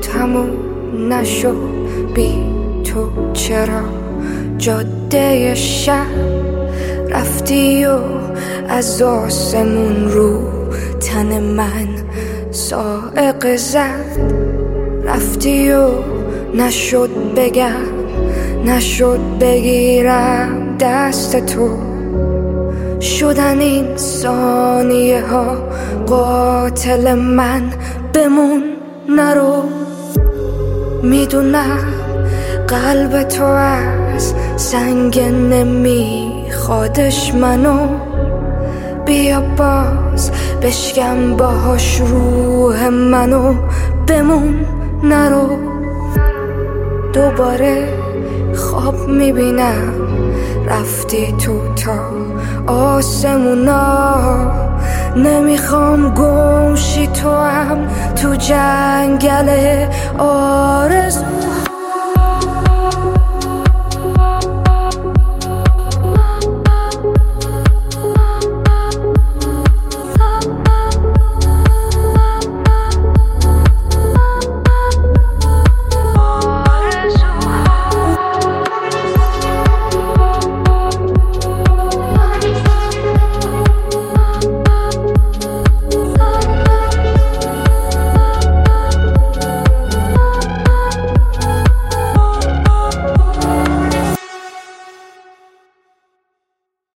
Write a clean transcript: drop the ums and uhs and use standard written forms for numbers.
تموم نشد بی تو، چرا جاده شب رفتی و از آسمون رو تن من صاعقه زد؟ رفتی و نشد بگم، نشد بگیرم دست تو. شدن این ثانیه ها قاتل من، بمون نرو. میدونم قلب تو از سنگ نمیخوادش منو، بیا باز بشکن باهاش روح منو، بمون نرو. دوباره خواب میبینم رفتی تو تا آسمونا، نمیخوام گمشی تو هم تو جنگل آرزو.